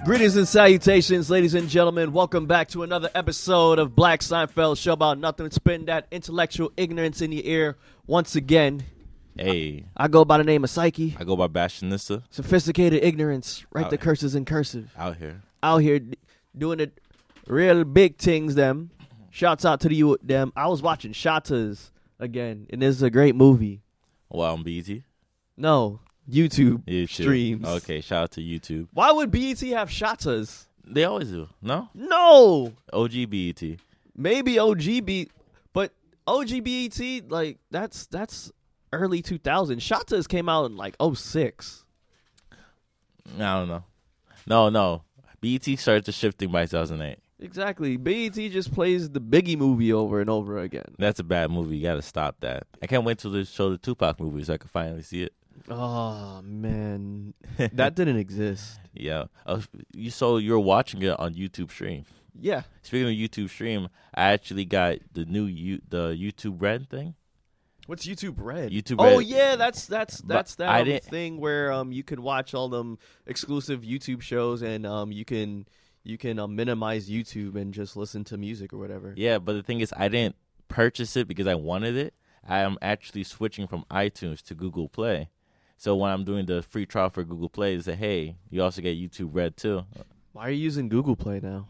Greetings and salutations, ladies and gentlemen. Welcome back to another episode of Black Seinfeld, show about nothing, spitting that intellectual ignorance in your ear once again. Hey. I go by the name of Psyche. I go by Bastionista. Sophisticated ignorance. Write the curses in cursive. Out here. Out here doing the real big things, them. Shouts out to you, them. I was watching Shatas again, and this is a great movie. Well, on BET? No. YouTube streams. Okay, shout out to YouTube. Why would BET have Shatas? They always do. No? No. OG BET. Maybe OG but OG BET, like, that's early 2000s. Shatas came out in, like, 06. I don't know. No. BET started to shifting by 2008. Exactly. BET just plays the Biggie movie over and over again. That's a bad movie. You got to stop that. I can't wait till they show the Tupac movie so I can finally see it. Oh, man. That didn't exist. Yeah. You're watching it on YouTube stream. Yeah. Speaking of YouTube stream, I actually got the new the YouTube Red thing. What's YouTube Red? YouTube Red. Oh yeah, that's that thing where you can watch all them exclusive YouTube shows and you can minimize YouTube and just listen to music or whatever. Yeah, but the thing is, I didn't purchase it because I wanted it. I am actually switching from iTunes to Google Play. So when I'm doing the free trial for Google Play, they say, hey, you also get YouTube Red too. Why are you using Google Play now?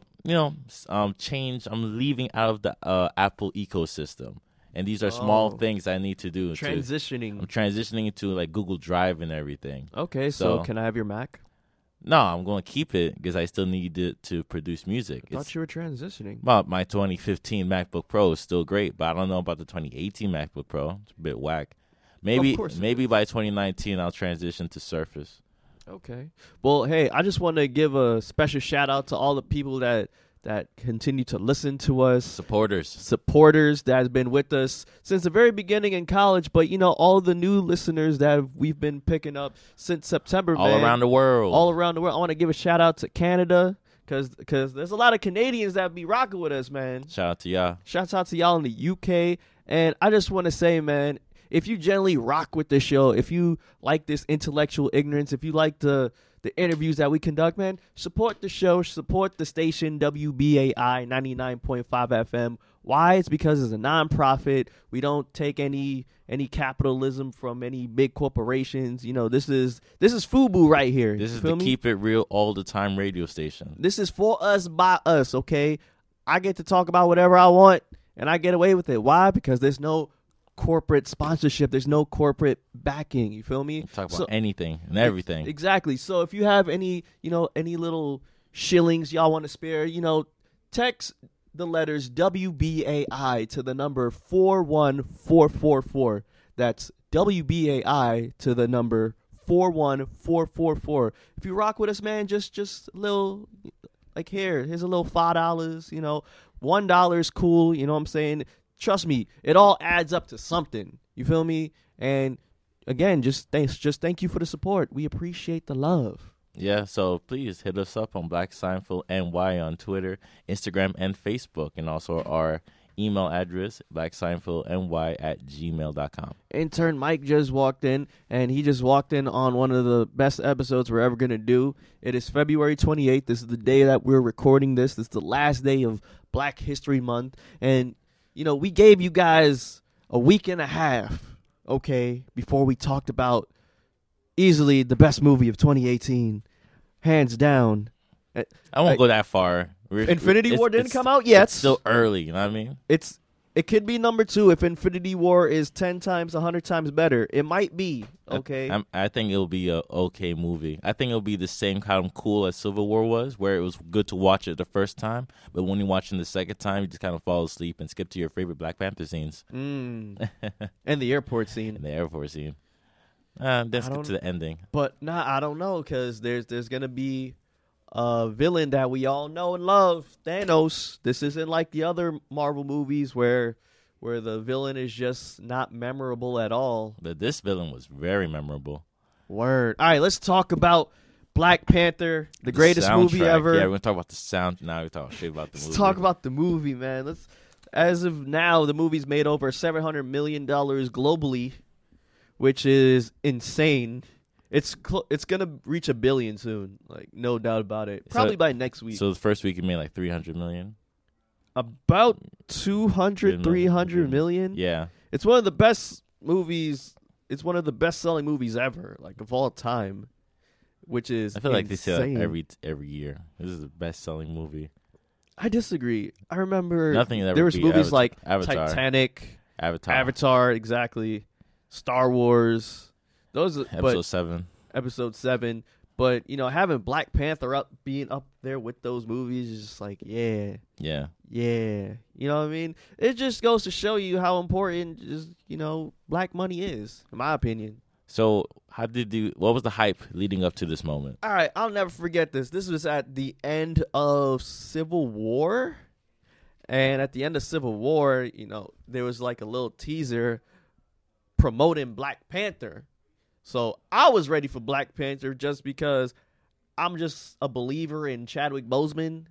I'm leaving out of the Apple ecosystem. And these are small things I need to do. Transitioning. I'm transitioning into like Google Drive and everything. Okay, so can I have your Mac? No, I'm going to keep it because I still need it to produce music. I thought you were transitioning. Well, my 2015 MacBook Pro is still great, but I don't know about the 2018 MacBook Pro. It's a bit whack. Maybe by 2019 I'll transition to Surface. Okay. Well, hey, I just want to give a special shout out to all the people that continue to listen to us. Supporters that has been with us since the very beginning in college, but all the new listeners that we've been picking up since September, all around the world. I want to give a shout out to Canada because there's a lot of Canadians that be rocking with us, man. Shout out to y'all. Shouts out to y'all in the UK. And I just want to say, man, if you generally rock with the show, if you like this intellectual ignorance, if you like the interviews that we conduct, man, support the show, support the station, WBAI 99.5 FM. Why? It's because it's a nonprofit. We don't take any capitalism from any big corporations. This is FUBU right here. This is the Keep It Real all the time radio station. This is for us, by us, okay? I get to talk about whatever I want, and I get away with it. Why? Because there's no corporate sponsorship, there's no corporate backing, you feel me? Talk about anything and everything. Exactly. So if you have any little shillings y'all want to spare, text the letters WBAI to the number 41444. That's WBAI to the number 41444. If you rock with us, man, just a little, like, here's a little $5, $1 is cool, you know what I'm saying? Trust me, it all adds up to something. You feel me? And again, just thank you for the support. We appreciate the love. Yeah, so please hit us up on Black Seinfeld NY on Twitter, Instagram, and Facebook, and also our email address, blackseinfeldny@gmail.com. Intern Mike just walked in, and he just walked in on one of the best episodes we're ever going to do. It is February 28th. This is the day that we're recording this. This is the last day of Black History Month, and we gave you guys a week and a half, okay, before we talked about easily the best movie of 2018, hands down. I won't go that far. Infinity War didn't come out yet. It's still early, you know what I mean? It could be number 2 if Infinity War is 10 times, 100 times better. It might be, okay? I think it'll be a okay movie. I think it'll be the same kind of cool as Civil War was, where it was good to watch it the first time, but when you're watching the second time, you just kind of fall asleep and skip to your favorite Black Panther scenes. And the airport scene. Let's get to the ending. But, I don't know, because there's going to be a villain that we all know and love, Thanos. This isn't like the other Marvel movies where the villain is just not memorable at all. But this villain was very memorable. Word. All right, let's talk about Black Panther, the greatest movie ever. Yeah, we're going to talk about the sound. Now we're talking shit about the movie. Let's talk about the movie, man. As of now, the movie's made over $700 million globally, which is insane. It's gonna reach 1 billion soon, like no doubt about it. Probably by next week. So the first week it made like 300 million. About 200, 300 million. Yeah. It's one of the best movies. It's one of the best selling movies ever, like of all time. Which is I feel like they say insane. that every year. This is the best selling movie. I disagree. I remember Nothing ever there was beat movies like Avatar. Titanic, Avatar. Avatar, exactly, Star Wars. Those, Episode 7. Episode 7. But having Black Panther being up there with those movies is just like, yeah. Yeah. You know what I mean? It just goes to show you how important just black money is, in my opinion. So what was the hype leading up to this moment? All right, I'll never forget this. This was at the end of Civil War. And at the end of Civil War, there was like a little teaser promoting Black Panther. So I was ready for Black Panther just because I'm just a believer in Chadwick Boseman.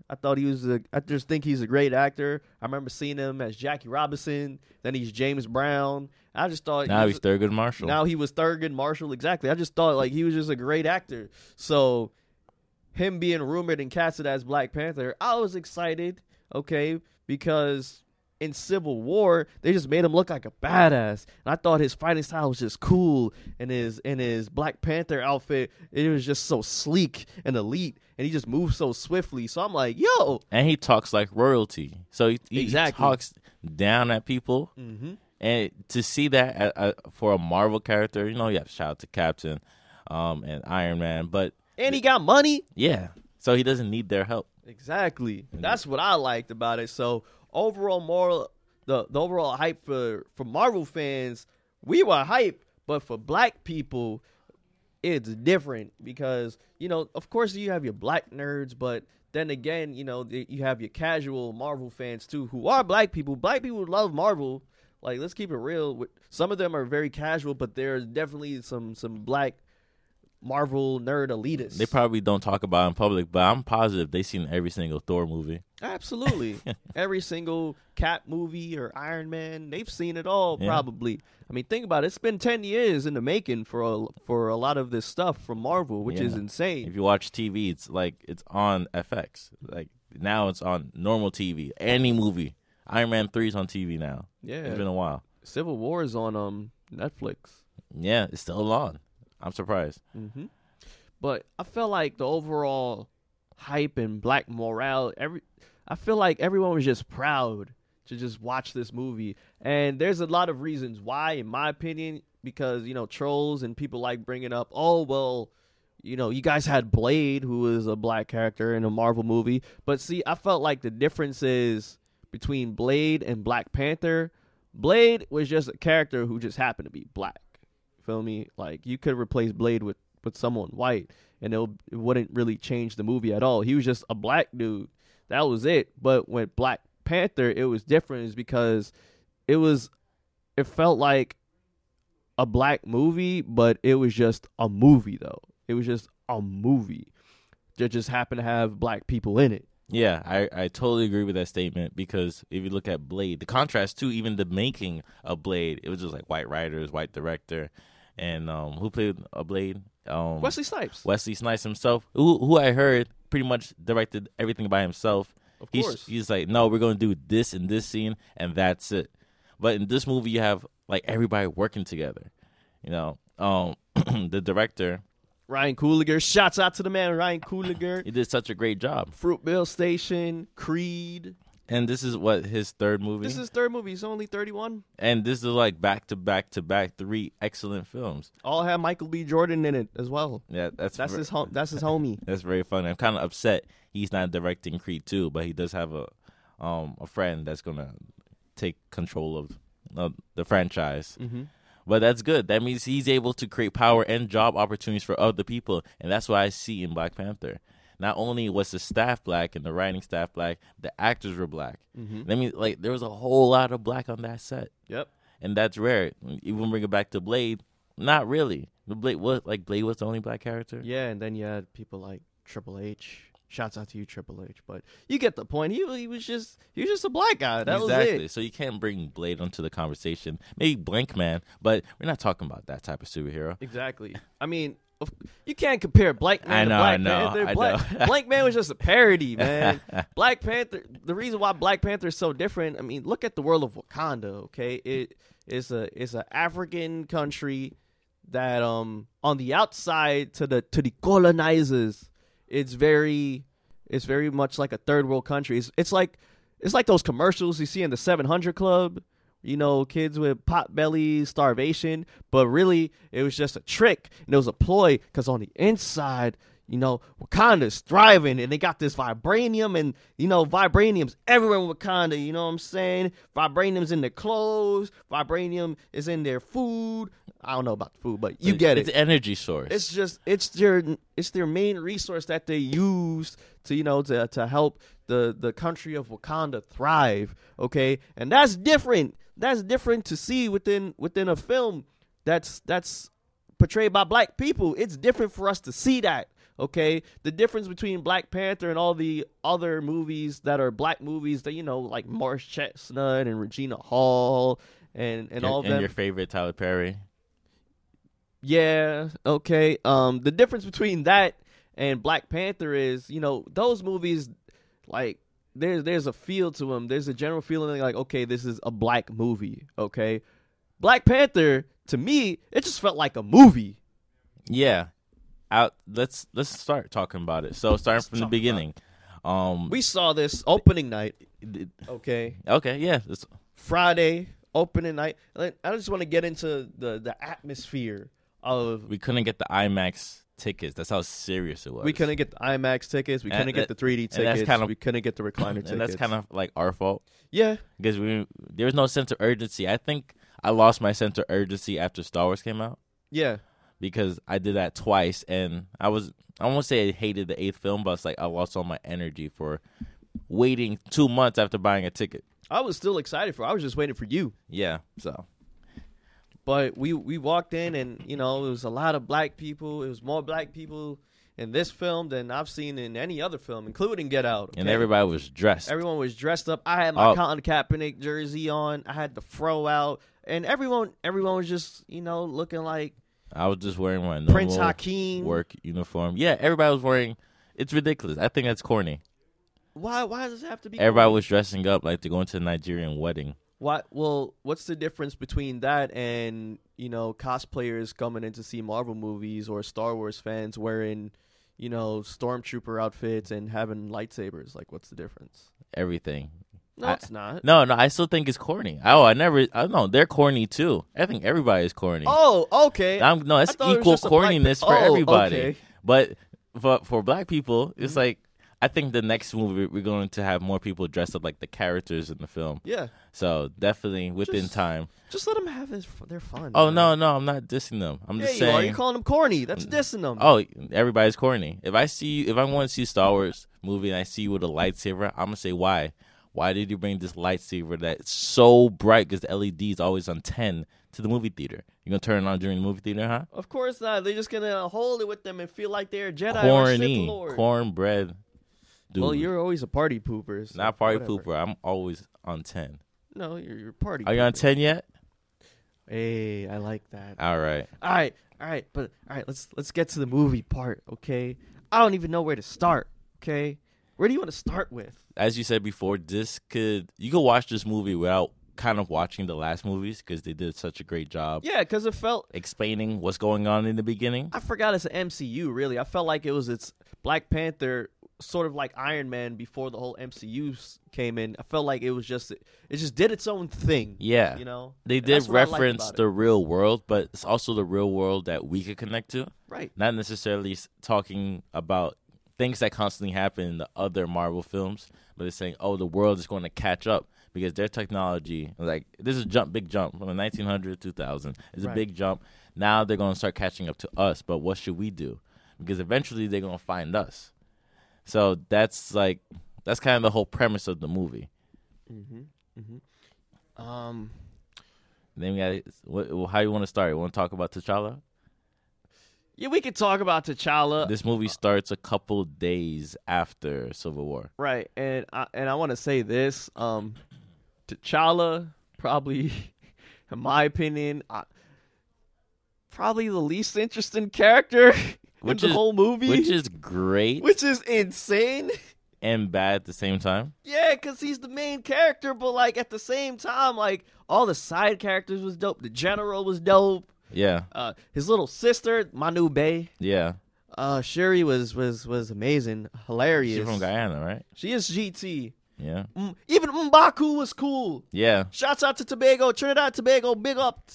I just think he's a great actor. I remember seeing him as Jackie Robinson. Then he's James Brown. I just thought now he's Thurgood Marshall. Now he was Thurgood Marshall, exactly. I just thought like he was just a great actor. So him being rumored and casted as Black Panther, I was excited, okay, because in Civil War they just made him look like a badass, and I thought his fighting style was just cool, and his Black Panther outfit, it was just so sleek and elite, and he just moved so swiftly. So I'm like, yo, and he talks like royalty. So he Exactly. talks down at people. Mm-hmm. And to see that for a Marvel character, you have shout out to Captain and Iron Man, and he got money. Yeah, so he doesn't need their help. Exactly. That's what I liked about it. So overall, the overall hype for Marvel fans, we were hype, but for black people, it's different because of course you have your black nerds, but then again, you have your casual Marvel fans too, who are black people. Black people love Marvel. Like, let's keep it real. Some of them are very casual, but there's definitely some black Marvel nerd elitists. They probably don't talk about it in public, but I'm positive they've seen every single Thor movie. Absolutely. Every single Cap movie or Iron Man, they've seen it all, probably. I mean, think about it. It's been 10 years in the making for a lot of this stuff from Marvel, which is insane. If you watch TV, it's on FX. Like, now it's on normal TV. Any movie. Iron Man 3 is on TV now. Yeah. It's been a while. Civil War is on Netflix. Yeah, it's still on. I'm surprised. Mm-hmm. But I felt like the overall hype and black morale, I feel like everyone was just proud to just watch this movie. And there's a lot of reasons why, in my opinion, because, trolls and people like bringing up, oh, well, you guys had Blade, who is a black character in a Marvel movie. But see, I felt like the difference is between Blade and Black Panther. Blade was just a character who just happened to be black. Feel me? Like, you could replace Blade with someone white, and it wouldn't really change the movie at all. He was just a black dude. That was it. But with Black Panther, it was different, is because it felt like a black movie, but it was just a movie, though. It was just a movie that just happened to have black people in it. Yeah, I totally agree with that statement, because if you look at Blade, the contrast to even the making of Blade, it was just like white writers, white director, and who played a Blade? Wesley Snipes. Wesley Snipes himself, who I heard pretty much directed everything by himself. Of course. He's like, no, we're going to do this in this scene, and that's it. But in this movie, you have like everybody working together. The director, Ryan Coogler. Shouts out to the man, Ryan Coogler. he did such a great job. Fruitvale Station, Creed. And this is his third movie? This is his third movie. He's only 31. And this is like back to back 3 excellent films. All have Michael B. Jordan in it as well. Yeah, that's his homie. That's very funny. I'm kind of upset he's not directing Creed 2, but he does have a friend that's gonna take control of the franchise. Mm-hmm. But that's good. That means he's able to create power and job opportunities for other people, and that's what I see in Black Panther. Not only was the staff black and the writing staff black, the actors were black. Mm-hmm. That means there was a whole lot of black on that set. Yep. And that's rare. Even bring it back to Blade, not really. Blade was the only black character. Yeah, and then you had people like Triple H. Shouts out to you, Triple H. But you get the point. He was just a black guy. That was it. So you can't bring Blade onto the conversation. Maybe Blank Man, but we're not talking about that type of superhero. Exactly. I mean, you can't compare Black Man to Black I know. Panther. Black Man was just a parody, man. Black Panther. The reason why Black Panther is so different. I mean, look at the world of Wakanda. Okay, it is a African country that on the outside to the colonizers, it's very much like a third world country. It's like those commercials you see in the 700 Club. You know, kids with pot bellies, starvation, but really it was just a trick and it was a ploy because on the inside, you know, Wakanda's thriving and they got this vibranium and, you know, vibranium's everywhere in Wakanda, you know what I'm saying? Vibranium's in their clothes, vibranium is in their food. I don't know about the food, but you get it. It's an energy source. It's their main resource that they use to, you know, to help the country of Wakanda thrive, okay? And that's different. That's different to see within a film that's portrayed by black people. It's different for us to see that, okay? The difference between Black Panther and all the other movies that are black movies that, you know, like Morris Chestnut and Regina Hall and all of them. And your favorite Tyler Perry. Yeah, okay. The difference between that and Black Panther is, you know, those movies, like, there's a feel to them. There's a general feeling like, okay, this is a black movie, okay? Black Panther, to me, it just felt like a movie. Yeah. Let's start talking about it. So starting from the beginning. We saw this opening night, okay? Okay, yeah. Friday, opening night. I just want to get into the atmosphere of... We couldn't get the IMAX tickets. That's how serious it was. We couldn't get the IMAX tickets. We couldn't get the 3D tickets. We couldn't get the recliner tickets. And that's kind of like our fault. Yeah. Because there was no sense of urgency. I think I lost my sense of urgency after Star Wars came out. Yeah. Because I did that twice, and I won't say I hated the 8th film, but it's like I lost all my energy for waiting 2 months after buying a ticket. I was still excited for it. I was just waiting for you. Yeah, so... But we walked in and, you know, it was a lot of black people. It was more black people in this film than I've seen in any other film, including Get Out. Okay? And everybody was dressed. Everyone was dressed up. I had my Colin Kaepernick jersey on. I had the fro out. And everyone was just, you know, looking like... I was just wearing my normal Prince Hakeem work uniform. Yeah, everybody was wearing... It's ridiculous. I think that's corny. Why does it have to be Everybody corny? was dressing up like they're going to a Nigerian wedding. Well, what's the difference between that and, you know, cosplayers coming in to see Marvel movies or Star Wars fans wearing, you know, stormtrooper outfits and having lightsabers? Like, what's the difference? Everything. No, it's not. No, I still think it's corny. I know they're corny too. I think everybody is corny. Oh, okay. It's equal corniness for everybody. Okay. But for black people, it's like, I think the next movie we're going to have more people dressed up like the characters in the film. Yeah. So definitely within time. Just let them have their fun. Oh, man. No, I'm not dissing them. I'm just saying. You're calling them corny. That's dissing them. Oh, everybody's corny. If I want to see a Star Wars movie and I see you with a lightsaber, I'm gonna say why. Why did you bring this lightsaber that's so bright? Because the LED is always on 10 to the movie theater. You gonna turn it on during the movie theater, huh? Of course not. They're just gonna hold it with them and feel like they're a Jedi or Sith Lord. Cornbread. Dude. Well, you're always a party pooper. So not party pooper. I'm always on 10. No, you're party. Are you on 10 yet? Hey, I like that. All right. But let's get to the movie part, okay? I don't even know where to start, okay? Where do you want to start with? As you said before, you could watch this movie without kind of watching the last movies because they did such a great job. Yeah, because it felt explaining what's going on in the beginning. I forgot it's an MCU. Really, I felt like it's Black Panther. Sort of like Iron Man before the whole MCU came in. I felt like it just did its own thing. Yeah. You know? They did reference the real world, but it's also the real world that we could connect to. Right. Not necessarily talking about things that constantly happen in the other Marvel films, but it's saying, oh, the world is going to catch up because their technology, like, this is a big jump from the 1900 to 2000. It's a big jump. Now they're going to start catching up to us, but what should we do? Because eventually they're going to find us. So that's kind of the whole premise of the movie. Then we got how you want to start? You want to talk about T'Challa? Yeah, we could talk about T'Challa. This movie starts a couple days after Civil War. Right, and I want to say this: T'Challa probably, in my opinion, probably the least interesting character in the whole movie. Which is great. Which is insane. And bad at the same time. Yeah, because he's the main character, but, like, at the same time, like, all the side characters was dope. The general was dope. Yeah. His little sister, Manu Bay. Yeah. Shuri was amazing. Hilarious. She's from Guyana, right? She is GT. Yeah. Even M'Baku was cool. Yeah. Shouts out to Tobago, Trinidad and Tobago, big up.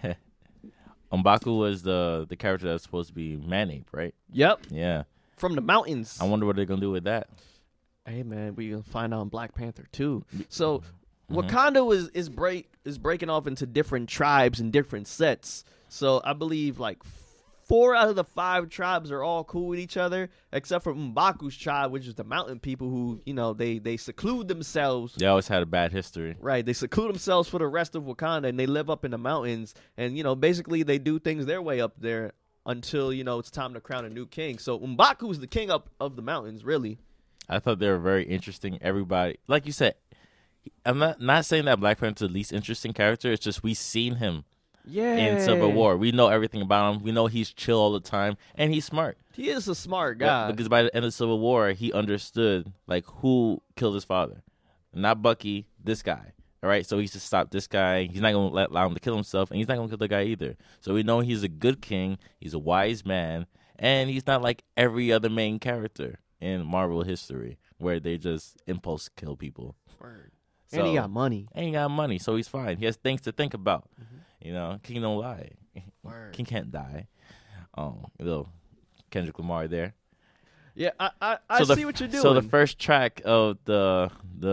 M'Baku was the character that's supposed to be Man-Ape, right? Yep. Yeah. From the mountains. I wonder what they're going to do with that. Hey, man, we going to find out in Black Panther, too. So, Wakanda is breaking off into different tribes and different sets. So, I believe, like, 4 out of the 5 tribes are all cool with each other, except for M'Baku's tribe, which is the mountain people who, you know, they seclude themselves. They always had a bad history. Right. They seclude themselves for the rest of Wakanda, and they live up in the mountains. And, you know, basically they do things their way up there until, you know, it's time to crown a new king. So M'Baku's the king of the mountains, really. I thought they were very interesting. Everybody, like you said, I'm not saying that Black Panther's the least interesting character. It's just we've seen him in Civil War. We know everything about him. We know he's chill all the time, and he's smart. He is a smart guy. Because by the end of Civil War, he understood, like, who killed his father. Not Bucky, this guy. All right? So he's to stop this guy. He's not going to allow him to kill himself, and he's not going to kill the guy either. So we know he's a good king. He's a wise man, and he's not like every other main character in Marvel history where they just impulse kill people. Word. So, and he got money. So he's fine. He has things to think about. You know, King don't lie. Word. King can't die. Little Kendrick Lamar there. Yeah, I see what you're doing. So the first track of the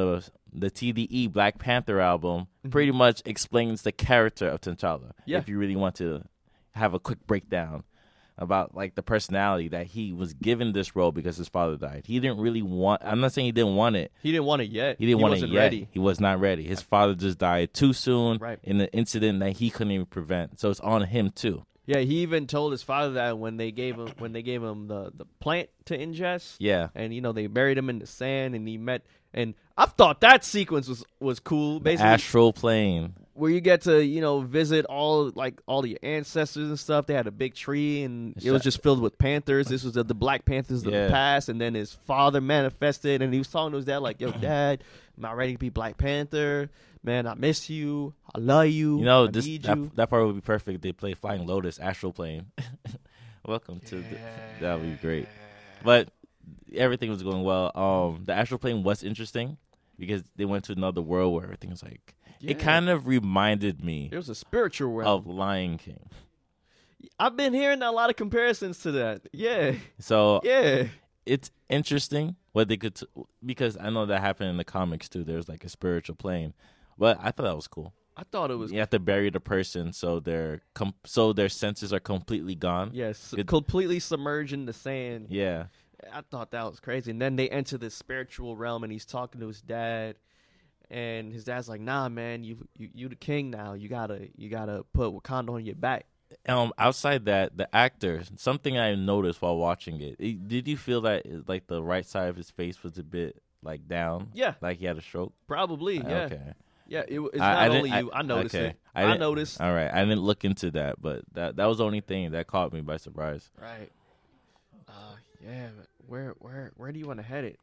TDE Black Panther album pretty much explains the character of T'Challa. Yeah. If you really want to have a quick breakdown about, like, the personality that he was given this role because his father died. He didn't really want. I'm not saying he didn't want it. He didn't want it yet. He didn't want it yet. Ready. He was not ready. His father just died too soon Right. in an incident that he couldn't even prevent. So it's on him too. Yeah, he even told his father that when they gave him the plant to ingest. Yeah. And, you know, they buried him in the sand, and he met. And I thought that sequence was cool. Basically, Astral plane. where you get to, you know, visit all your ancestors and stuff. They had a big tree, and it was just filled with panthers. This was the Black Panthers of the past. And then his father manifested, and he was talking to his dad like, "Yo, Dad, am I ready to be Black Panther? Man, I miss you. I love you. You know, I need you." that part would be perfect. They play Flying Lotus, Astral Plane. Welcome to that would be great. But everything was going well. The Astral Plane was interesting because they went to another world where everything was like. Yeah. It kind of reminded me It was a spiritual realm of Lion King. I've been hearing a lot of comparisons to that. Yeah. So Yeah. it's interesting what they could because I know that happened in the comics too. There's like a spiritual plane, but I thought that was cool. I thought it was. You have to bury the person so their senses are completely gone. Yes. Completely submerged in the sand. Yeah. I thought that was crazy. And then they enter this spiritual realm, and he's talking to his dad. And his dad's like, "Nah, man, you the king now. You gotta put Wakanda on your back." Outside that, the actor, something I noticed while watching it, did you feel that like the right side of his face was a bit like down? Yeah, like he had a stroke. Probably. Yeah. Okay. Yeah, it's not only you. I noticed it. I noticed. All right, I didn't look into that, but that was the only thing that caught me by surprise. Right. Yeah. But where do you want to head it?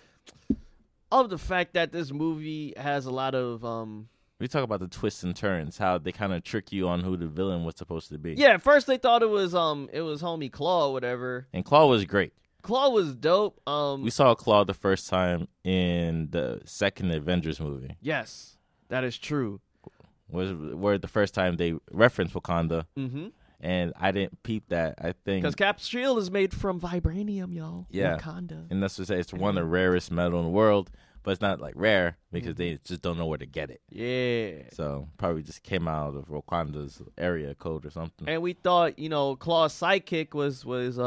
Of the fact that this movie has a lot of we talk about the twists and turns, how they kind of trick you on who the villain was supposed to be. Yeah, at first they thought it was homie Claw or whatever. And Claw was great. Claw was dope. We saw Claw the first time in the second Avengers movie. Yes, that is true. Where the first time they referenced Wakanda. Mm-hmm. And I didn't peep that. I think because Cap's shield is made from vibranium, y'all. Yeah, Wakanda. And that's what I say. It's one of the rarest metal in the world, but it's not like rare because they just don't know where to get it. Yeah. So probably just came out of Wakanda's area code or something. And we thought, Claw's sidekick was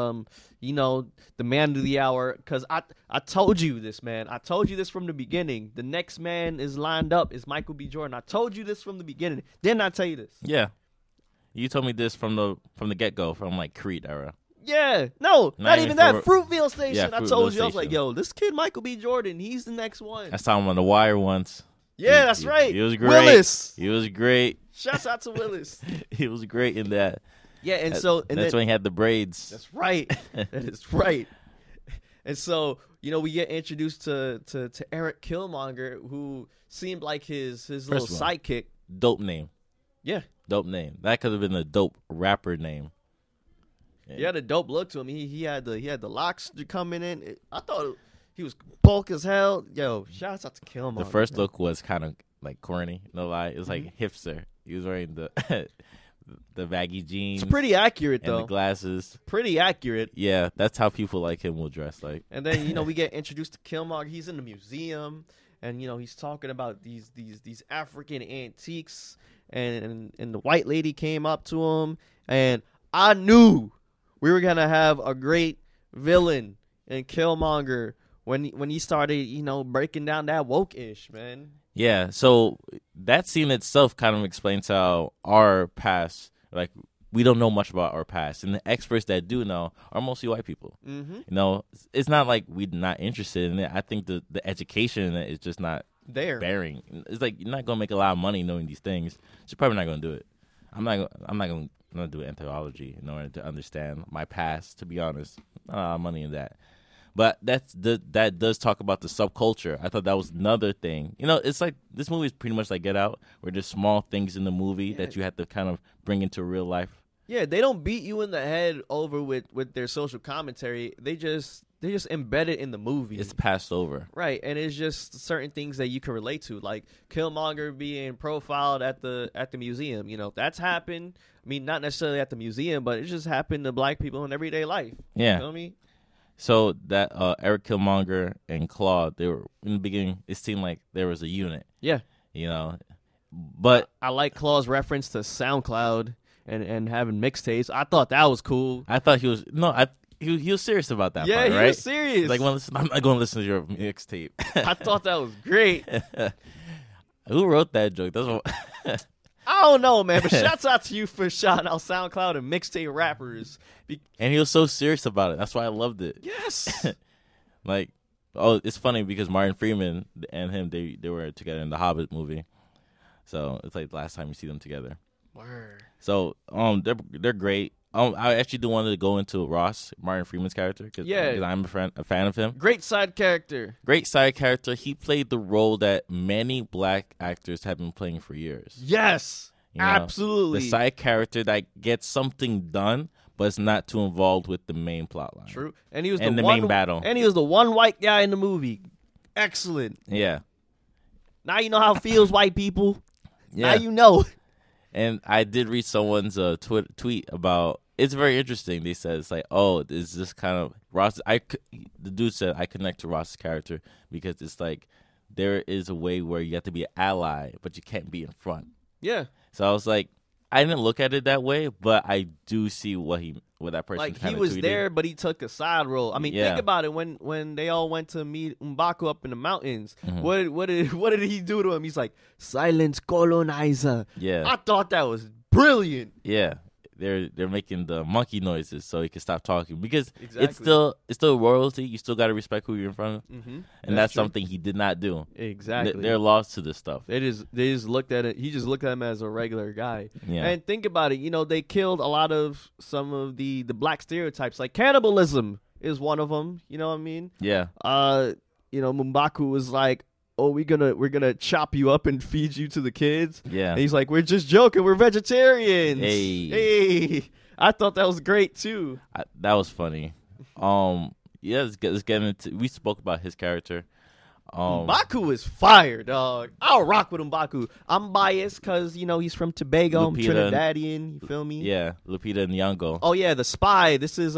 the man of the hour. Because I told you this, man. I told you this from the beginning. The next man is lined up is Michael B. Jordan. I told you this from the beginning. Didn't I tell you this? Yeah. You told me this from the get-go, from like Creed era. Yeah. No, not even that. Fruitvale Station. Yeah, I told you. I was like, yo, this kid Michael B. Jordan, he's the next one. I saw him on The Wire once. Yeah, that's right. He was great. Willis. He was great. Shouts out to Willis. He was great in that. Yeah, and so and that's then, when he had the braids. that's right. That is right. And so, we get introduced to Eric Killmonger, who seemed like his little First of all, sidekick. Dope name. Yeah. Dope name. That could have been a dope rapper name. He had a dope look to him. He had the locks coming in. I thought he was bulk as hell. Yo, shouts out to Killmonger. The first man. look was kind of like corny, no lie. It was like hipster. He was wearing the the baggy jeans. It's pretty accurate and though. the glasses. Pretty accurate. Yeah, that's how people like him will dress like. And then we get introduced to Killmonger. He's in the museum, and he's talking about these African antiques. And the white lady came up to him, and I knew we were gonna have a great villain in Killmonger when he started breaking down that woke-ish, man. Yeah, so that scene itself kind of explains how our past, like, we don't know much about our past, and the experts that do know are mostly white people. Mm-hmm. It's not like we're not interested in it. I think the education in it is just not There. bearing. It's like you're not gonna make a lot of money knowing these things, so you're probably not gonna do it. I'm not gonna do anthropology in order to understand my past. To be honest, not a lot of money in that. But that does talk about the subculture. I thought that was another thing. It's like this movie is pretty much like Get Out, where there's small things in the movie that you have to kind of bring into real life. Yeah, they don't beat you in the head over with their social commentary. They just embed it in the movie. It's passed over. Right, and it's just certain things that you can relate to, like Killmonger being profiled at the museum. That's happened. I mean, not necessarily at the museum, but it just happened to black people in everyday life. Yeah. You feel me? So that Eric Killmonger and Claude, they were in the beginning. It seemed like there was a unit. Yeah. But I like Claw's reference to SoundCloud and having mixtapes. I thought that was cool. I thought he was he was serious about that. Yeah, part, he right? was serious. Like, I'm not going to listen to your mixtape. I thought that was great. Who wrote that joke? That's what. I don't know, man, but shouts out to you for shouting out SoundCloud and mixtape rappers. And he was so serious about it. That's why I loved it. Yes. Like, it's funny because Martin Freeman and him, they were together in the Hobbit movie. So it's like the last time you see them together. Word. So they're great. I actually do want to go into Ross, Martin Freeman's character, because I'm a fan of him. Great side character. Great side character. He played the role that many black actors have been playing for years. Yes, absolutely. The side character that gets something done, but it's not too involved with the main plot line. True. And he was the main main battle. And he was the one white guy in the movie. Excellent. Yeah. Now you know how it feels, white people. Yeah. Now you know. And I did read someone's tweet about, it's very interesting. They said, it's like, oh, is this kind of Ross? The dude said, I connect to Ross's character because it's like there is a way where you have to be an ally, but you can't be in front. Yeah. So I was like, I didn't look at it that way, but I do see what that person like kind he of was tweeted. there, but he took a side role. I mean, think about it. When they all went to meet M'Baku up in the mountains, what did he do to him? He's like, silence, colonizer. Yeah, I thought that was brilliant. Yeah, they're making the monkey noises so he can stop talking because Exactly. it's still royalty. You still got to respect who you're in front of, and that's true. something he did not do. Exactly. They're lost to this stuff. They just looked at it. He just looked at him as a regular guy. Yeah. And think about it. They killed a lot of some of the black stereotypes. Like cannibalism is one of them. You know what I mean? Yeah. M'Baku was like, "Oh, we're gonna chop you up and feed you to the kids." Yeah. And he's like, "We're just joking. We're vegetarians." Hey. I thought that was great too. That was funny. Yeah, let's get into. We spoke about his character. M'Baku is fire, dog. I'll rock with M'Baku. I'm biased because he's from Tobago. I'm Trinidadian. You feel me? Yeah, Lupita Nyong'o. Oh yeah, the spy. This is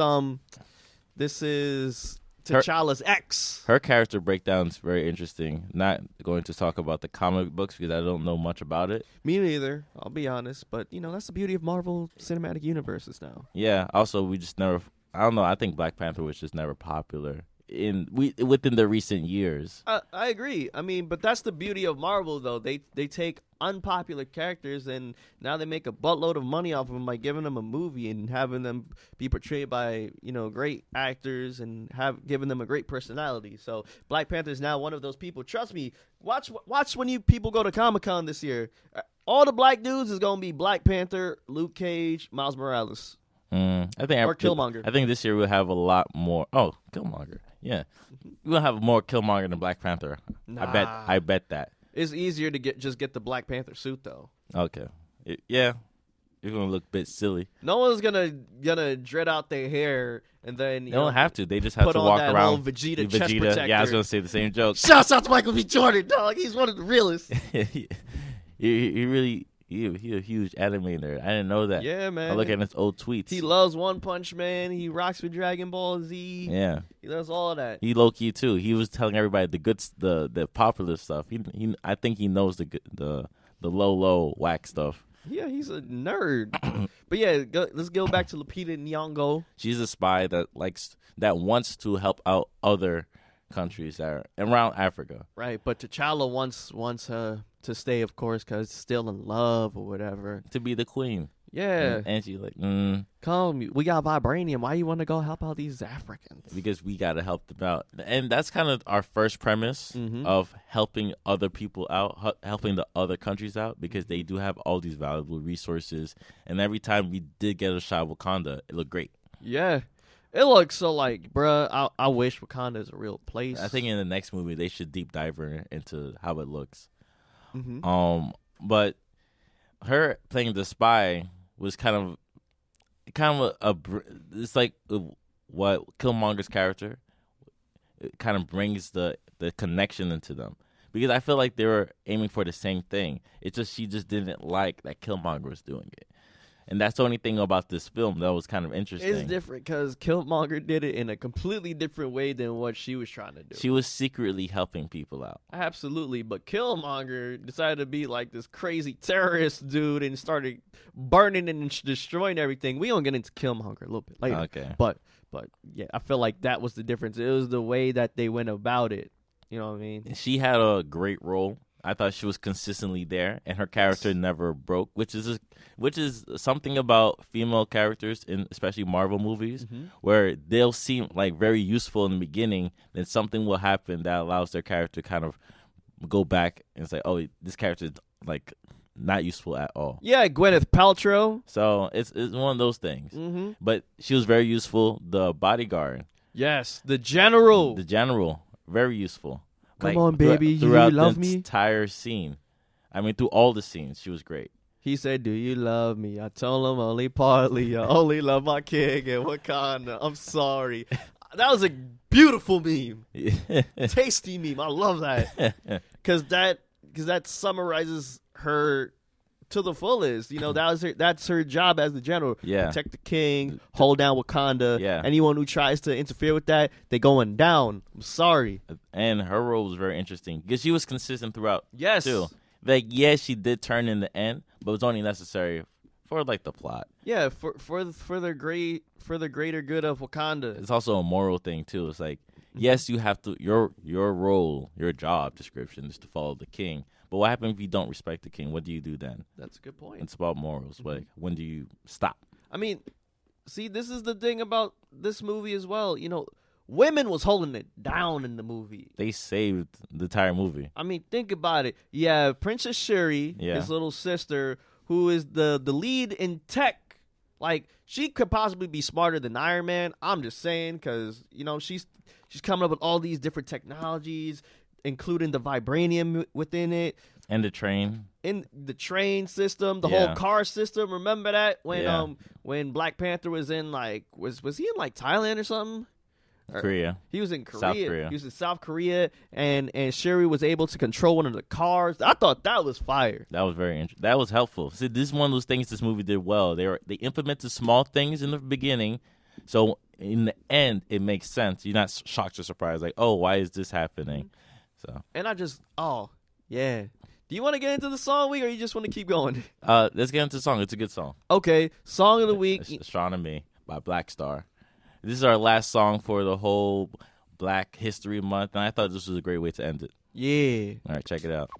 T'Challa's ex. Her character breakdown is very interesting. Not going to talk about the comic books because I don't know much about it. Me neither. I'll be honest, but that's the beauty of Marvel Cinematic Universes now. Yeah. Also, we just never. I don't know. I think Black Panther was just never popular within the recent years. I agree. I mean, but that's the beauty of Marvel, though. They take unpopular characters and now they make a buttload of money off of them by giving them a movie and having them be portrayed by great actors and giving them a great personality. So Black Panther is now one of those people. Trust me. Watch when you people go to Comic-Con this year. All the black dudes is gonna be Black Panther, Luke Cage, Miles Morales. I think Or Killmonger. I think this year we'll have a lot more. Oh, Killmonger. Yeah, we'll have more Killmonger than Black Panther. Nah. I bet that. It's easier to get the Black Panther suit though. Okay. Yeah, you're gonna look a bit silly. No one's gonna dread out their hair and then They don't have to. They just have put to on walk that around. whole Vegeta chest protector. Yeah, I was gonna say the same joke. Shouts out to Michael B. Jordan, dog. He's one of the realest. he really he a huge animator. I didn't know that. Yeah, man. I look at his old tweets. He loves One Punch Man. He rocks with Dragon Ball Z. Yeah, He loves all that. he low key too. He was telling everybody the popular stuff. He I think he knows the low whack stuff. Yeah, he's a nerd. But yeah, let's go back to Lupita Nyong'o. She's a spy that wants to help out other countries that are around Africa. Right, but T'Challa wants her to stay, of course, because still in love or whatever. To be the queen. Yeah. And she's like, Come, we got vibranium. Why you want to go help out these Africans? because we got to help them out. And that's kind of our first premise of helping other people out, helping the other countries out, because they do have all these valuable resources. And every time we did get a shot of Wakanda, it looked great. Yeah. It looks so like, bruh, I wish Wakanda is a real place. I think in the next movie, they should deep dive into how it looks. Mm-hmm. But her playing the spy was kind of it's like what Killmonger's character, it kind of brings the connection into them, because I feel like they were aiming for the same thing. It's just she just didn't like that Killmonger was doing it, and that's the only thing about this film that was kind of interesting. It's different because Killmonger did it in a completely different way than what she was trying to do. She was secretly helping people out. Absolutely, but Killmonger decided to be like this crazy terrorist dude and started burning and destroying everything. We gonna get into Killmonger a little bit later. Okay. But yeah, I feel like that was the difference. It was the way that they went about it. You know what I mean? She had a great role. I thought she was consistently there, and her character never broke, which is something about female characters in especially Marvel movies, where they'll seem like very useful in the beginning, then something will happen that allows their character to kind of go back and say, "Oh, this character is like not useful at all." Yeah, Gwyneth Paltrow. So it's one of those things. Mm-hmm. But she was very useful. The bodyguard, Yes, the general. the general, very useful. Come on, baby, throughout you love the me? entire scene. I mean, through all the scenes, she was great. He said, "Do you love me?" I told him only partly. I only love my king and Wakanda. I'm sorry. That was a beautiful meme. Tasty meme. I love that. Because that summarizes her to the fullest. You know, that's her job as the general. Yeah. Protect the king, hold down Wakanda. Yeah. Anyone who tries to interfere with that, they going down. I'm sorry. And her role was very interesting because she was consistent throughout. Yes. Too. Like, yes, she did turn in the end, but it was only necessary for like the plot. Yeah, for the greater good of Wakanda. It's also a moral thing too. It's like, yes, you have to your role, your job description is to follow the king. But what happens if you don't respect the king? What do you do then? That's a good point. It's about morals. Like, when do you stop? I mean, see, this is the thing about this movie as well. You know, women was holding it down in the movie. They saved the entire movie. I mean, think about it. You have Princess Shuri, his little sister, who is the lead in tech. Like, she could possibly be smarter than Iron Man. I'm just saying, because, you know, she's coming up with all these different technologies, including the vibranium within it. And the train. In the train system, the whole car system. Remember that when Black Panther was in was he in like Thailand or something? Korea. He was in Korea. South Korea. He was in South Korea, and Shuri was able to control one of the cars. I thought that was fire. That was very interesting. That was helpful. See, this is one of those things this movie did well. They implemented small things in the beginning, so in the end it makes sense. You're not shocked or surprised, like, oh, why is this happening? So. And yeah. Do you want to get into the song week, or you just want to keep going? Let's get into the song. It's a good song. Okay, song of the week. Astronomy by Black Star. This is our last song for the whole Black History Month, and I thought this was a great way to end it. Yeah. All right, check it out.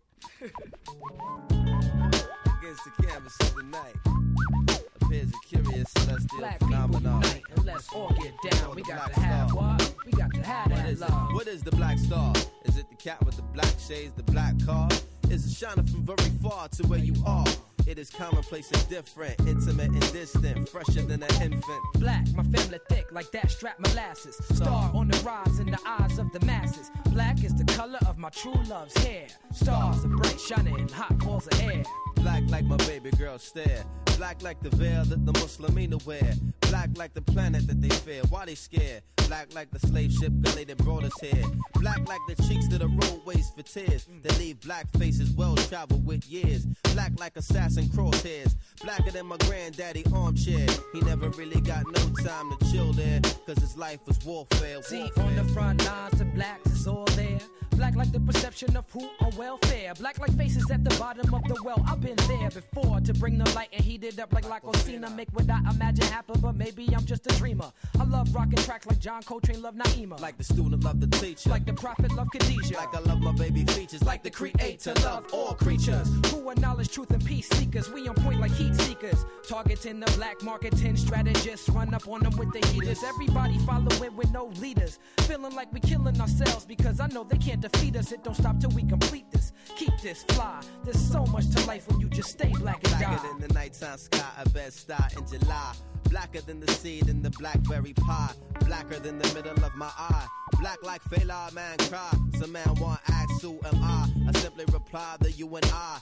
Against the canvas of the night appears a curious celestial Black people phenomenon. unite and let's all get down. We got to have what? We got to have that love. What is the black star? Is it the cat with the black shades, the black car? Is it shining from very far to where you are? It is commonplace and different, intimate and distant, fresher than an infant. Black, my family thick like that strap molasses. Star on the rise in the eyes of the masses. Black is the color of my true love's hair. Stars are bright, shining in hot balls of air. Black like my baby girl stare. Black like the veil that the Muslimina wear. Black like the planet that they fear. Why they scared? Black like the slave ship gully that brought us here. Black like the cheeks that the roadways for tears. That leave black faces well traveled with years. Black like assassin crosshairs. Blacker than my granddaddy armchair. He never really got no time to chill there. Cause his life was warfare. See, on the front lines, the blacks is all there. Black like the perception of who on welfare. Black like faces at the bottom of the well. I've been there before to bring the light and heat it up like Lacosina. Make what I imagine happen, but maybe I'm just a dreamer. I love rocking tracks like John Coltrane loved Naima. Like the student loved the teacher. Like the prophet loved Khadijah. Like I love my baby features. Like the creator love all creatures who are knowledge, truth, and peace seekers. We on point like heat seekers. Targeting the black market, 10 strategists. Run up on them with the heaters. Everybody following with no leaders. Feeling like we killing ourselves because I know they can't defeat us. It don't stop till we complete this. Keep this fly. There's so much to life when you just stay black and die. Blacker than the nighttime sky, a bed star in July. Blacker than the seed in the blackberry pie. Blacker than the middle of my eye. Black like Fela man cry. Some man want ask who am I simply reply that you and I.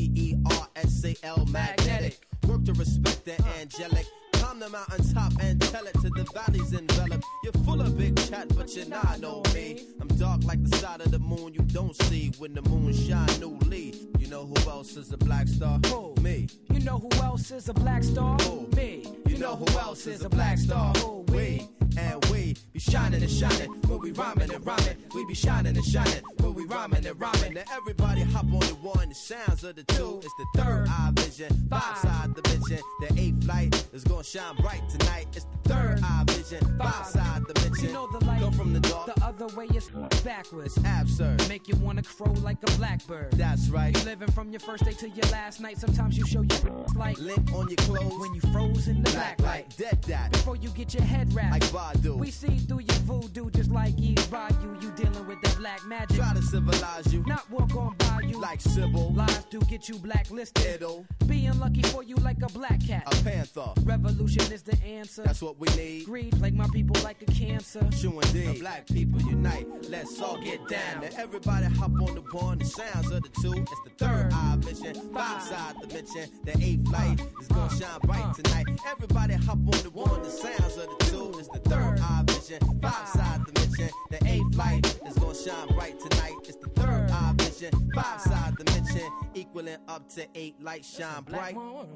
VERSAL magnetic. Work to respect the angelic. Climb the mountaintop and tell it to the valleys enveloped. You're full of big chat, but you're not know me. I'm dark like the side of the moon you don't see when the moon shine newly. You know who else is a black star? Who? Me. You know who else is a black star? Who? Me. You know who else is a black star? Who? We. And we be shining and shining when we rhyming and rhyming. We be shining and shining when we rhyming and rhyming. Now everybody hop on the one, the sounds of the two. It's the third eye vision, five side dimension. The eighth light is gonna shine bright tonight. It's the third eye vision, five side dimension. You know the light, go from the dark, the other way is backwards. Absurd. Make you wanna crow like a blackbird. That's right. You living from your first day to your last night. Sometimes you show your like lint on your clothes when you froze in the black light. Dead that. Before you get your head wrapped like Badu. We see through your voodoo just like Eve Bayou. You dealing with that black magic. Try to civilize you, not walk on by you like Sybil. Lies do get you blacklisted. It'll be unlucky for you like a black cat. A panther. Revolution is the answer. That's what we need. Greed plague my people like a cancer. True indeed. Black people unite. Let's all get down. Now everybody hop on the one. The sounds of the two. It's the third eye vision. Five side dimension. The eighth light is gonna shine bright tonight. Everybody hop on the one. The sounds of the two. It's the third eye vision. Five side dimension. The eighth light is gonna shine bright tonight. It's the third eye vision. Five side dimension. Equaling up to 8 lights shine bright.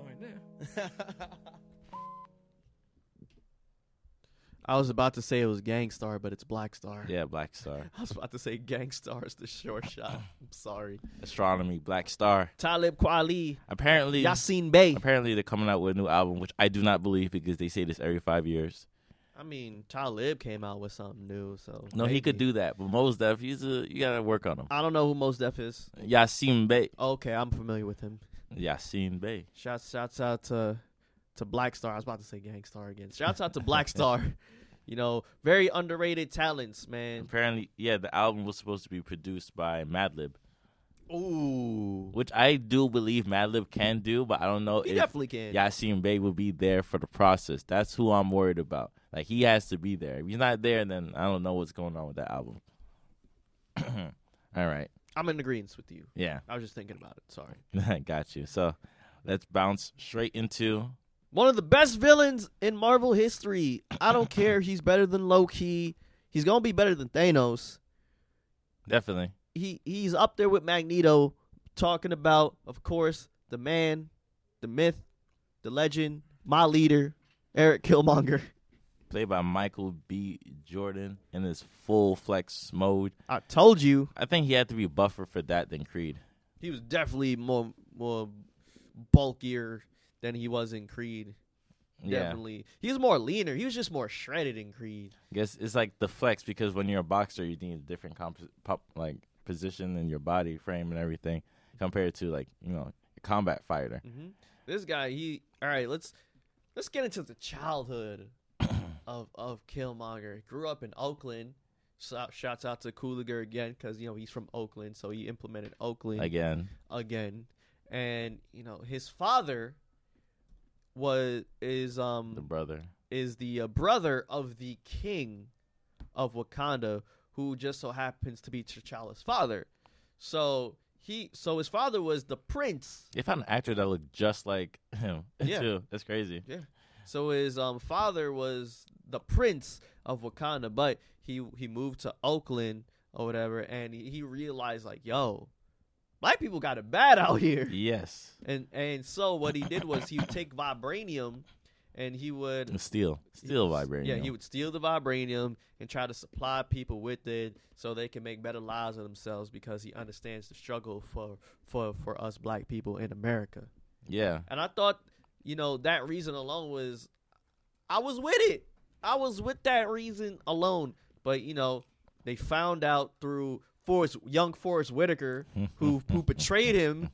I was about to say it was Gangstar, but it's Black Star. Yeah, Black Star. I was about to say Gangstar is the short shot. I'm sorry. Astronomy, Black Star. Talib Kweli. Apparently, Yasin Bey. Apparently, they're coming out with a new album, which I do not believe because they say this every 5 years. I mean, Talib came out with something new, so no, maybe. He could do that. But Mos Def, you gotta work on him. I don't know who Mos Def is. Yasin Bey. Okay, I'm familiar with him. Yasin Bey. Shouts out to Black Star. I was about to say Gangstar again. Shouts out to Black Star. You know, very underrated talents, man. Apparently, yeah, the album was supposed to be produced by Madlib. Ooh. Which I do believe Madlib can do, but I don't know he if definitely can. Yasin Bey will be there for the process. That's who I'm worried about. Like, he has to be there. If he's not there, then I don't know what's going on with that album. All right. I'm in agreement with you. Yeah. I was just thinking about it. Sorry. I got you. So, let's bounce straight into one of the best villains in Marvel history. I don't care. He's better than Loki. He's going to be better than Thanos. Definitely. He's up there with Magneto, talking about, of course, the man, the myth, the legend, my leader, Eric Killmonger. Played by Michael B. Jordan in his full flex mode. I told you. I think he had to be buffer for that than Creed. He was definitely more bulkier than he was in Creed. Yeah. definitely. He was more leaner. He was just more shredded in Creed. I guess it's like the flex because when you're a boxer, you need a different position in your body frame and everything compared to like a combat fighter. Mm-hmm. This guy, all right. Let's get into the childhood of Killmonger. Grew up in Oakland. So, shouts out to Cooliger again because he's from Oakland, so he implemented Oakland Again. And his father is The brother. the brother of the king of Wakanda, who just so happens to be T'Challa's father. So his father was the prince. They found an actor that looked just like him. Yeah. Too. That's crazy. Yeah. So his father was the prince of Wakanda, but he moved to Oakland or whatever, and he realized like, yo, black people got it bad out here. Yes. And so what he did was he would take vibranium and he would Steal vibranium. Yeah, he would steal the vibranium and try to supply people with it so they can make better lives of themselves because he understands the struggle for us black people in America. Yeah. And I thought, that reason alone I was with it. I was with that reason alone. But, they found out through young Forrest Whitaker who betrayed him,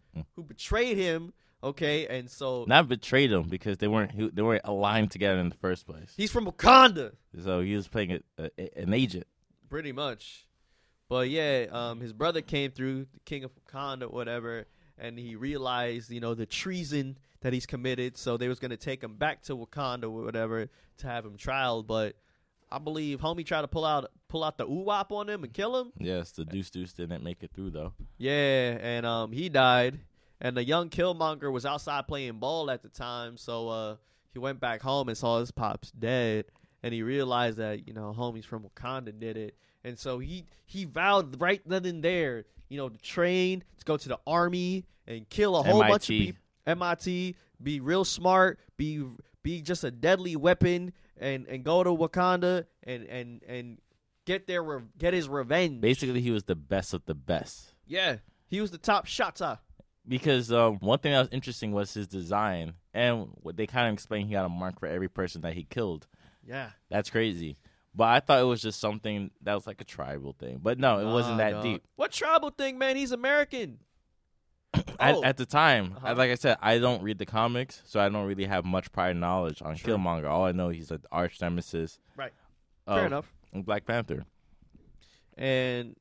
okay? And so Not betrayed him because they weren't aligned together in the first place. he's from Wakanda. So he was playing an agent. Pretty much. But yeah, his brother came through, the king of Wakanda or whatever, and he realized, the treason that he's committed. So they was going to take him back to Wakanda or whatever to have him trialed. But I believe homie tried to pull out the uwap on him and kill him. Yes, the Deuce didn't make it through, though. Yeah, and he died. And the young Killmonger was outside playing ball at the time. So he went back home and saw his pops dead. And he realized that, homies from Wakanda did it. And so he vowed right then and there, to train, to go to the army and kill a whole bunch of people. MIT, be real smart, be just a deadly weapon, and go to Wakanda and get his revenge. Basically, he was the best of the best. Yeah, he was the top shotter. Because one thing that was interesting was his design, and what they kind of explained, he got a mark for every person that he killed. Yeah, That's crazy. But I thought it was just something that was like a tribal thing. But no, it wasn't that deep. What tribal thing, man? He's American. At the time, Uh-huh. like I said, I don't read the comics, so I don't really have much prior knowledge on Sure. Killmonger. All I know, he's like the arch nemesis. Right. of Fair enough. Black Panther, And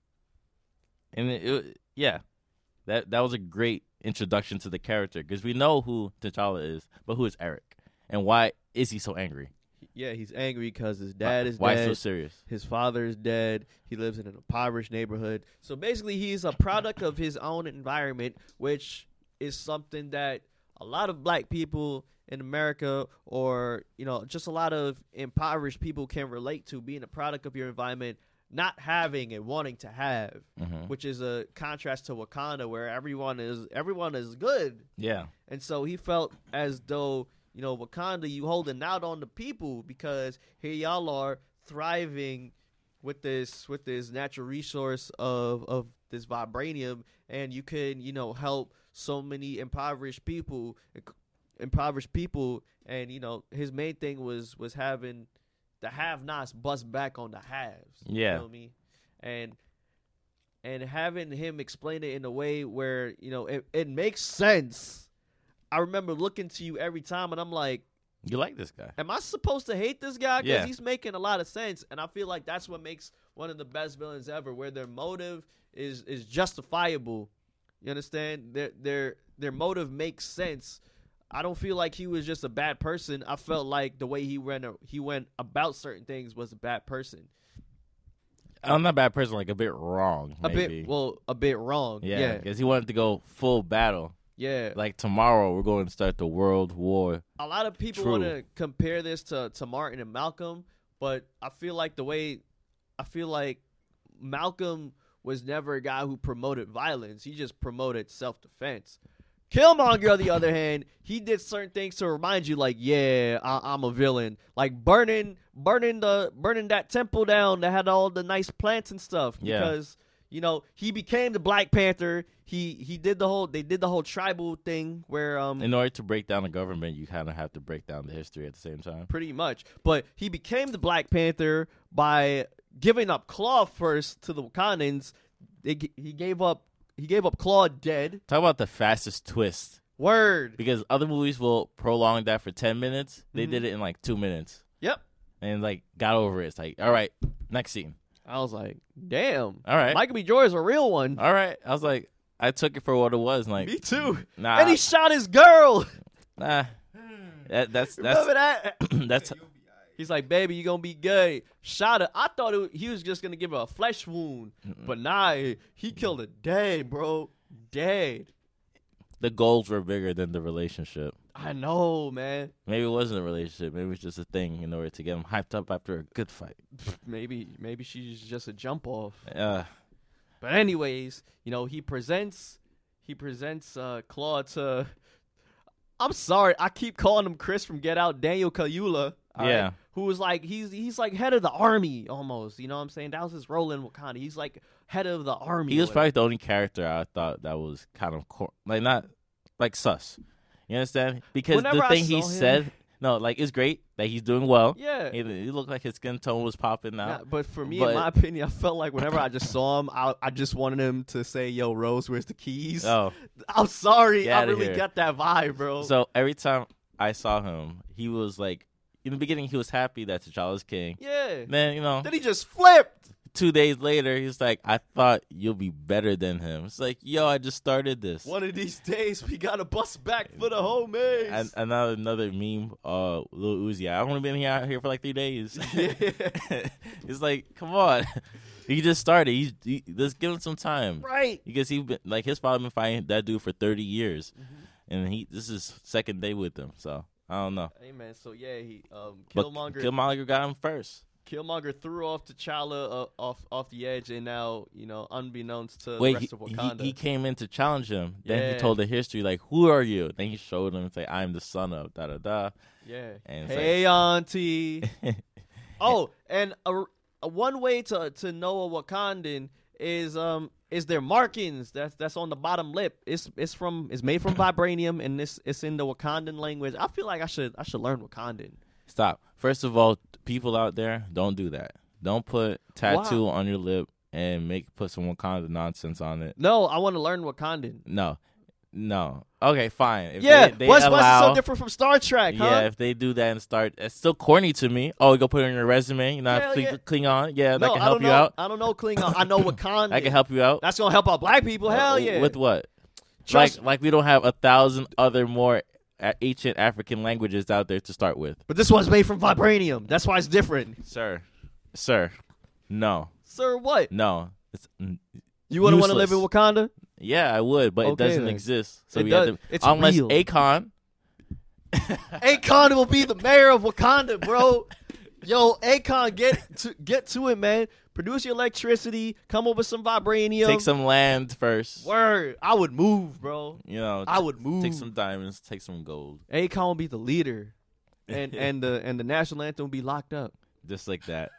that was a great introduction to the character because we know who T'Challa is, but who is Eric, and why is he so angry? yeah, he's angry because his dad is Why dead. so serious? His father is dead. He lives in an impoverished neighborhood. So basically, he's a product of his own environment, which is something that a lot of black people in America or, just a lot of impoverished people can relate to, being a product of your environment, not having and wanting to have, which is a contrast to Wakanda where everyone is good. Yeah. And so he felt as though, Wakanda, you holding out on the people because here y'all are thriving with this natural resource of this vibranium, and you can, help so many impoverished people, and his main thing was having the have-nots bust back on the haves. Yeah. You know what I mean? And having him explain it in a way where, it makes sense. I remember looking to you every time, and I'm like, You like this guy. am I supposed to hate this guy? Because Yeah. he's making a lot of sense, and I feel like that's what makes one of the best villains ever, where their motive is justifiable. You understand? Their motive makes sense. I don't feel like he was just a bad person. I felt like the way he went about certain things was a bad person. I'm not a bad person, like a bit wrong. A Maybe. bit wrong. Yeah, because he wanted to go full battle. Yeah. Like tomorrow, we're going to start the World War. A lot of people True. want to compare this to Martin and Malcolm, but I feel like Malcolm was never a guy who promoted violence. He just promoted self-defense. Killmonger, on the other hand, he did certain things to remind you, like, yeah, I'm a villain. Like burning that temple down that had all the nice plants and stuff. Yeah. Because, you know, he became the Black Panther. They did the whole tribal thing where In order to break down the government, you kind of have to break down the history at the same time. pretty much. But he became the Black Panther by giving up Claw first to the Wakandans. He gave up Claw dead. Talk about the fastest twist. Word. Because other movies will prolong that for 10 minutes. They did it in like 2 minutes. Yep. And like got over it. It's like, all right, next scene. I was like, damn. All right. Michael B. Jordan's a real one. All right. I was like, I took it for what it was. Like, Me too. nah. And he shot his girl. Nah. That's Remember that? that's He's like, baby, you gonna be good. Shot her. I thought he was just gonna give her a flesh wound, but nah, he killed her dead, bro. Dead. the goals were bigger than the relationship. I know, man. Maybe it wasn't a relationship. Maybe it was just a thing in order to get him hyped up after a good fight. Maybe she's just a jump off. Uh, But anyways, you know, he presents Claw to. I'm sorry, I keep calling him Chris from Get Out, Daniel Kaluuya. all Yeah. right, who was like he's like head of the army almost. You know what I'm saying? That was his role in Wakanda. He's like head of the army. he was or probably the only character I thought that was kind of like not like sus. You understand? Because Whenever the I thing he saw him- said, no, like it's great that he's doing well. Yeah. He looked like his skin tone was popping Nah, out. but for me, But- in my opinion, I felt like whenever I just saw him, I just wanted him to say, "Yo, Rose, where's the keys?" Oh, I'm sorry, Get I outta really here. got that vibe, bro. so every time I saw him, he was like, in the beginning, he was happy that T'Challa's king. yeah. Then, you know, Then he just flipped. 2 days later, he's like, I thought you'll be better than him. It's like, yo, I just started this. One of these days, we gotta bust back for the homies. And another meme, Lil Uzi. I've only been here for like 3 days. It's like, come on. He just started. Let's give him some time. right. Because his father been fighting that dude for 30 years. Mm-hmm. And this is second day with him. So, I don't know. Hey man, so yeah, he But Killmonger got him first. Killmonger threw off T'Challa off the edge, and now, you know, unbeknownst to the Wait, rest of Wakanda. he came in to challenge him. Then Yeah. he told the history, like, who are you? Then he showed him and say, I'm the son of da-da-da. yeah. And it's Hey, auntie. Oh, and a one way to know a Wakandan is their markings. That's on the bottom lip. It's made from vibranium, and it's in the Wakandan language. I feel like I should learn Wakandan. Stop. First of all, people out there, don't do that. Don't put tattoo on your lip and put some Wakanda nonsense on it. No, I want to learn Wakandan. No. Okay, fine. If Yeah, they what's allow, so different from Star Trek, huh? Yeah, if they do that and start, it's still corny to me. Oh, you go put it on your resume. You know, Hell yeah. Klingon. Yeah, that No, can I help don't you know. out. I don't know Klingon. I know Wakandan. That can help you out. That's gonna help out black people. Hell yeah. With what? Trust- Like we don't have 1,000 other more ancient African languages out there to start with. But this one's made from vibranium. That's why it's different. Sir, no. Sir, what? It's You wouldn't want to live useless. in Wakanda? Yeah, I would, but Okay, it doesn't then. exist. So It we does- have to, it's unless real. Akon. Akon will be the mayor of Wakanda, bro. Yo, Akon, get to it, man. Produce your electricity. Come up with some vibranium. Take some land first. Word. I would move, bro. You know, I would move. Take some diamonds. Take some gold. Akon will be the leader, and the national anthem will be locked up. Just like that.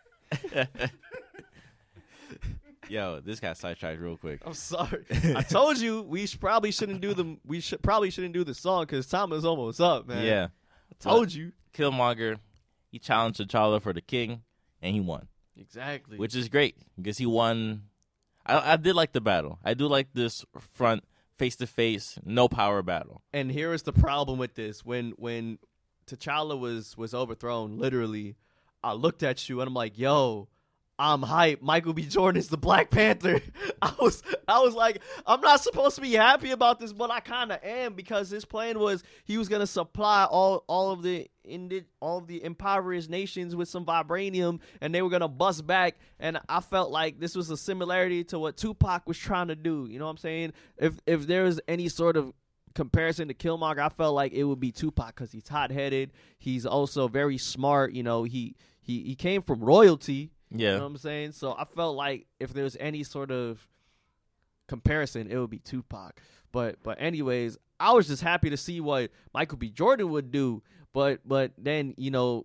Yo, this got sidetracked real quick. I'm sorry. I told you probably shouldn't do the song because time is almost up, man. Yeah. I told you. Killmonger, he challenged T'Challa for the king, and he won. Exactly. Which is great because he won. I did like the battle. I do like this front, face-to-face, no power battle. And here is the problem with this. When T'Challa was overthrown, literally, I looked at you and I'm like, yo, I'm hype. Michael B. Jordan is the Black Panther. I was like, I'm not supposed to be happy about this, but I kind of am because his plan was he was gonna supply all of the impoverished nations with some vibranium, and they were gonna bust back. And I felt like this was a similarity to what Tupac was trying to do. You know what I'm saying? If there was any sort of comparison to Killmonger, I felt like it would be Tupac because he's hot-headed. He's also very smart. You know, he came from royalty. Yeah. You know what I'm saying? So I felt like if there was any sort of comparison, it would be Tupac. But anyways, I was just happy to see what Michael B. Jordan would do. But then, you know,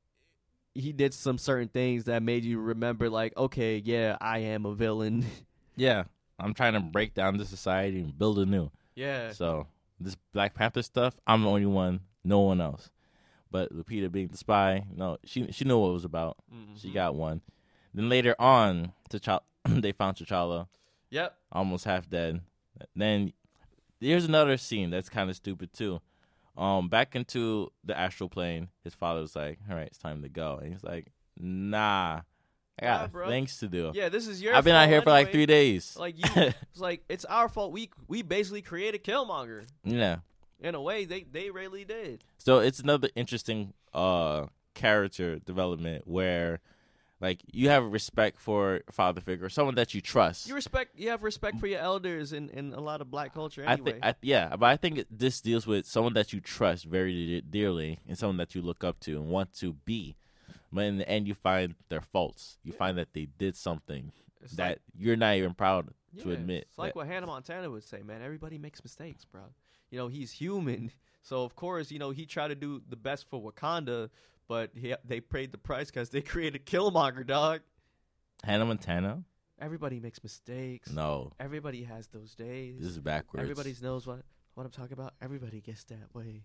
he did some certain things that made you remember, like, okay, yeah, I am a villain. Yeah, I'm trying to break down the society and build a new. Yeah. So this Black Panther stuff, I'm the only one, no one else. But Lupita being the spy, no, she knew what it was about. Mm-hmm. She got one. Then later on, they found T'Challa, Yep. almost half dead. Then here's another scene that's kind of stupid too. Back into the astral plane, his father was like, "All right, it's time to go," and he's like, "Nah, I got bro. things to do. Yeah, this is your I've been out fault here for like anyway. 3 days." Like it's like it's our fault. We basically created Killmonger. Yeah. In a way, they really did. So it's another interesting character development where, like, you have respect for a father figure, someone that you trust. You have respect for your elders in a lot of Black culture I anyway. think, but I think this deals with someone that you trust very dearly and someone that you look up to and want to be. But in the end, you find their faults. You find that they did something It's that like- you're not even proud to Yeah, admit. It's like that- what Hannah Montana would say, man. Everybody makes mistakes, bro. You know, he's human. So, of course, you know, he tried to do the best for Wakanda, but they paid the price because they created Killmonger, dog. Hannah Montana? Everybody makes mistakes. No, Everybody has those days. this is backwards. Everybody knows what I'm talking about. Everybody gets that way.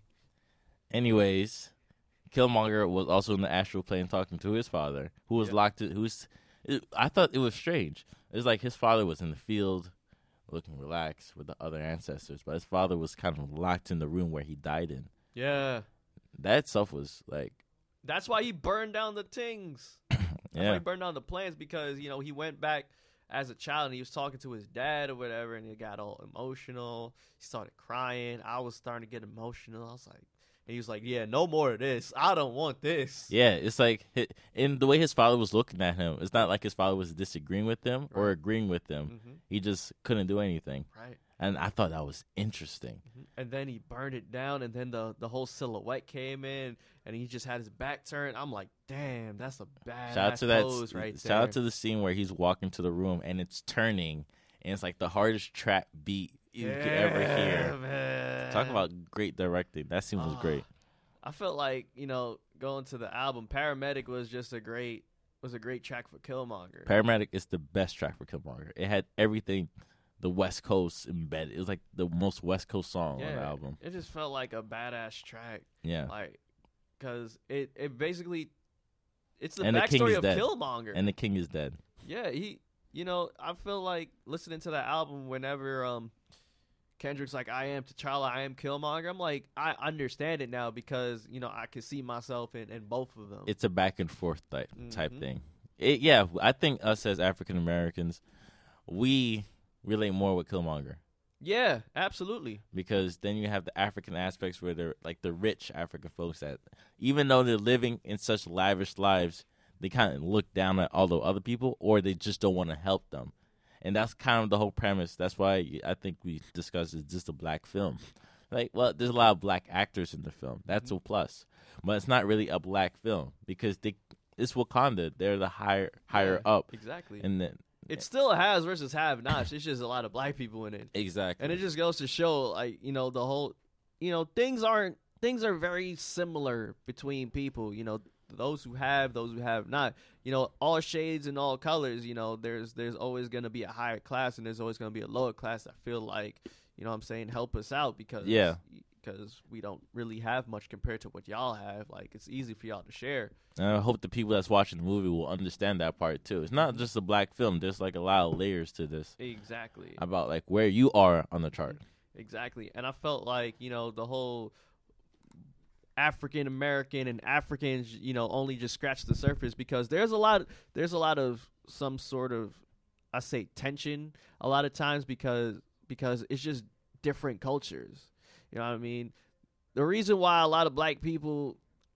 Anyways, Killmonger was also in the astral plane talking to his father, who was Yeah. locked. I thought it was strange. It was like his father was in the field, looking relaxed with the other ancestors, but his father was kind of locked in the room where he died in. Yeah. That stuff was like, That's why he burned down the things. That's why yeah, he burned down the plans because, you know, he went back as a child and he was talking to his dad or whatever and he got all emotional. He started crying. I was starting to get emotional. I was like, and he was like, yeah, no more of this. I don't want this. yeah. It's like, in the way his father was looking at him, it's not like his father was disagreeing with him or Right. agreeing with him. Mm-hmm. He just couldn't do anything, Right. and I thought that was interesting. And then he burned it down and then the whole silhouette came in and he just had his back turned. I'm like, damn, that's a bad Shout out to that. pose right there. Shout out to the scene where he's walking to the room and it's turning, and it's like the hardest trap beat you could ever hear. Man. Talk about great directing. That scene was great. I felt like, you know, going to the album, Paramedic was just a great track for Killmonger. Paramedic is the best track for Killmonger. It had everything, the West Coast embedded. It was like the most West Coast song on the album. It just felt like a badass track. Yeah, Like, because it basically, it's the And the king backstory is of dead. Killmonger. and the king is dead. Yeah, you know, I feel like listening to that album whenever Kendrick's like, I am T'Challa, I am Killmonger. I'm like, I understand it now because, you know, I can see myself in both of them. It's a back and forth type Mhm. thing. Yeah, I think us as African Americans, we relate more with Killmonger. Yeah, absolutely. Because then you have the African aspects where they're like the rich African folks that, even though they're living in such lavish lives, they kind of look down at all the other people, or they just don't want to help them. And that's kind of the whole premise. That's why I think we discussed it's just a black film. Like, well, there's a lot of black actors in the film. That's a plus. But it's not really a black film because it's Wakanda. They're the higher Yeah, up. Exactly. And then It still has versus have nots. It's just a lot of black people in it. exactly. And it just goes to show, like, you know, the whole, you know, things are very similar between people, you know, those who have not, you know, all shades and all colors, you know, there's always going to be a higher class and there's always going to be a lower class that feel like, you know what I'm saying, help us out because we don't really have much compared to what y'all have. Like, it's easy for y'all to share. And I hope the people that's watching the movie will understand that part too. It's not just a black film. There's like a lot of layers to this Exactly. about like where you are on the chart. Exactly. And I felt like, you know, the whole African American and Africans, you know, only just scratch the surface because there's a lot of some sort of, I say, tension a lot of times because it's just different cultures. You know what I mean? The reason why a lot of black people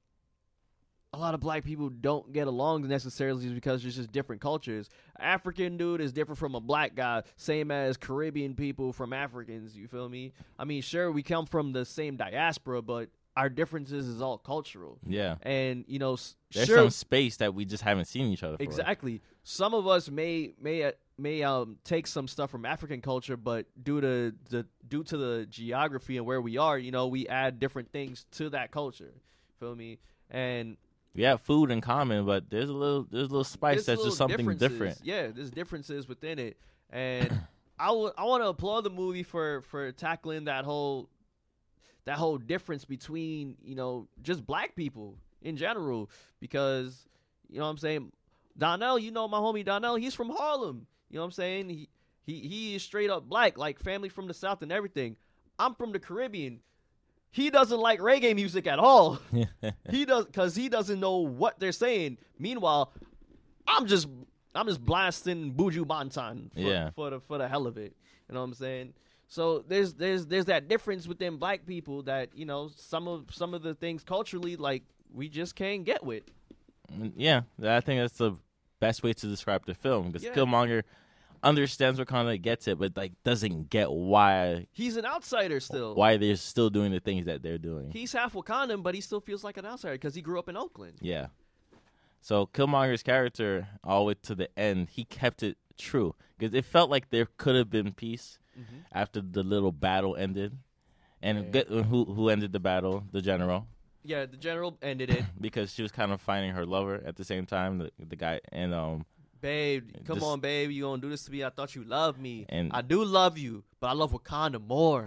don't get along necessarily is because it's just different cultures. African dude is different from a black guy, same as Caribbean people from Africans, you feel me? I mean, sure, we come from the same diaspora, but our differences is all cultural. Yeah. And, you know, There's sure, some space that we just haven't seen each other for. exactly. Some of us may take some stuff from African culture, but due to the geography and where we are, you know, we add different things to that culture. Feel me? And We have food in common, but there's a little spice there's that's little just something differences. different. Yeah, there's differences within it. And I want to applaud the movie for tackling that whole difference between, you know, just black people in general, because, you know what I'm saying, Donnell, you know my homie Donnell, he's from Harlem. You know what I'm saying? He is straight up black, like family from the South and everything. I'm from the Caribbean. He doesn't like reggae music at all. He does, because he doesn't know what they're saying. Meanwhile, I'm just blasting Buju Banton for the hell of it. You know what I'm saying? So there's that difference within black people that, you know, some of the things culturally, like, we just can't get with. Yeah, I think that's the best way to describe the film, because Killmonger understands Wakanda, gets it, but like doesn't get why he's an outsider still. Why they're still doing the things that they're doing. He's half Wakandan, but he still feels like an outsider because he grew up in Oakland. Yeah. So Killmonger's character, all the way to the end, he kept it true, because it felt like there could have been peace after the little battle ended. And who ended the battle? The general. Yeah, the general ended it because she was kind of finding her lover at the same time. The guy and babe, come on, babe, you gonna do this to me? I thought you loved me, and I do love you, but I love Wakanda more.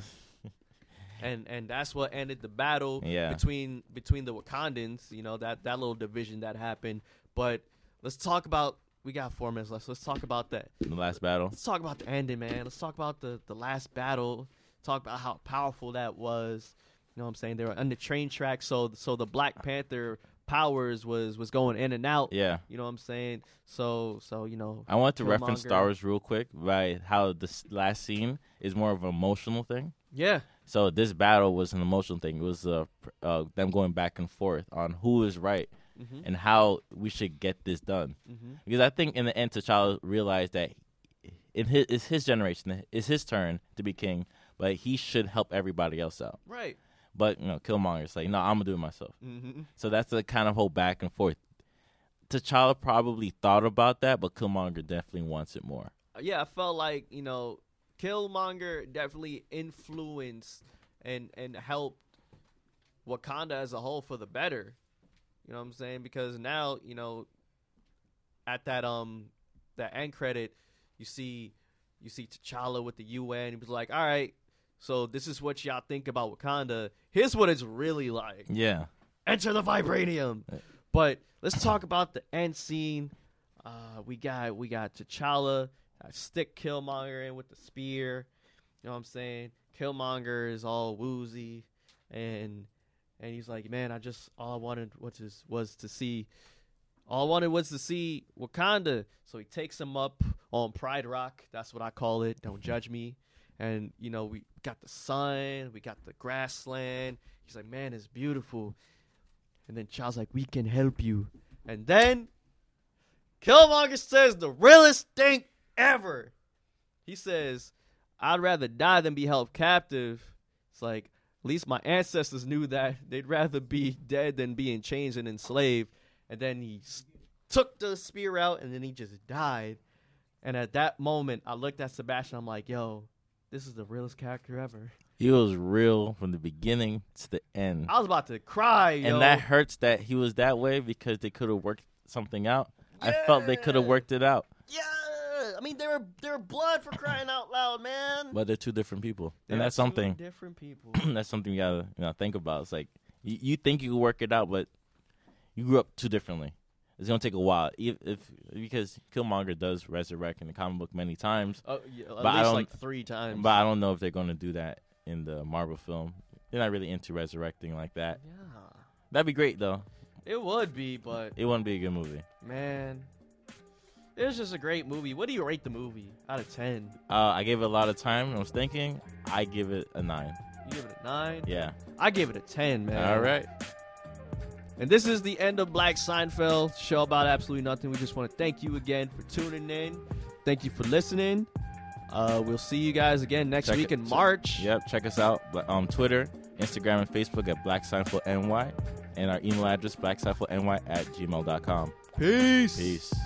and that's what ended the battle between the Wakandans. You know, that little division that happened. But let's talk about. We got 4 minutes left. So let's talk about that. The last battle. Let's talk about the ending, man. Let's talk about the last battle. Talk about how powerful that was. You know what I'm saying? They were on the train track, so the Black Panther powers was going in and out. Yeah. You know what I'm saying? So you know. I want to reference Star Wars real quick, by how this last scene is more of an emotional thing. Yeah. So this battle was an emotional thing. It was them going back and forth on who is right and how we should get this done. Because I think in the end, T'Challa realized that it's his generation, it's his turn to be king, but he should help everybody else out. Right. But, you know, Killmonger's like, no, I'm going to do it myself. So that's the kind of whole back and forth. T'Challa probably thought about that, but Killmonger definitely wants it more. Yeah, I felt like, you know, Killmonger definitely influenced and helped Wakanda as a whole for the better. You know what I'm saying? Because now, you know, at that end credit, you see T'Challa with the UN. He was like, all right, so this is what y'all think about Wakanda. Here's what it's really like. Yeah. Enter the vibranium. But let's talk about the end scene. We got T'Challa stick Killmonger in with the spear. You know what I'm saying? Killmonger is all woozy, and he's like, man, all I wanted was to see Wakanda. So he takes him up on Pride Rock. That's what I call it. Don't judge me. And, you know, we got the sun, we got the grassland. He's like, man, it's beautiful. And then T'Challa's like, we can help you. And then Killmonger says the realest thing ever. He says, I'd rather die than be held captive. It's like, at least my ancestors knew that. They'd rather be dead than being chained and enslaved. And then he took the spear out, and then he just died. And at that moment, I looked at Sebastian. I'm like, yo, this is the realest character ever. He was real from the beginning to the end. I was about to cry, yo. And that hurts that he was that way, because they could have worked something out. Yeah. I felt they could have worked it out. Yeah. I mean, they were blood, for crying out loud, man. But they're two different people. And that's something. Different people. That's something you gotta think about. It's like, you think you can work it out, but you grew up too differently. It's gonna take a while, because Killmonger does resurrect in the comic book many times. Oh, yeah, at least like 3 times. But I don't know if they're gonna do that in the Marvel film. They're not really into resurrecting like that. Yeah, that'd be great though. It would be, but it wouldn't be a good movie. Man, it was just a great movie. What do you rate the movie out of 10? I gave it a lot of time. I was thinking, I give it a 9. You give it a 9? Yeah. I give it a 10, man. All right. And this is the end of Black Seinfeld, show about absolutely nothing. We just want to thank you again for tuning in. Thank you for listening. We'll see you guys again next week in March. Yep, check us out on Twitter, Instagram, and Facebook at Black Seinfeld NY, and our email address, blackseinfeldny@gmail.com. Peace. Peace.